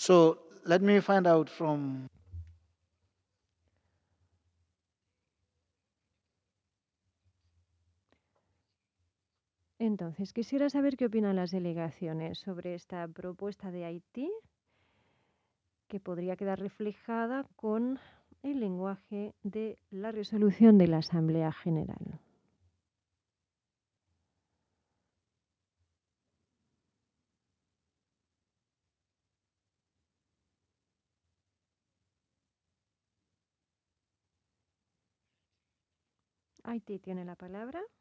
So let me find out from. Entonces, quisiera saber qué opinan las delegaciones sobre esta propuesta de Haití, que podría quedar reflejada con el lenguaje de la resolución de la Asamblea General. Haití tiene la palabra.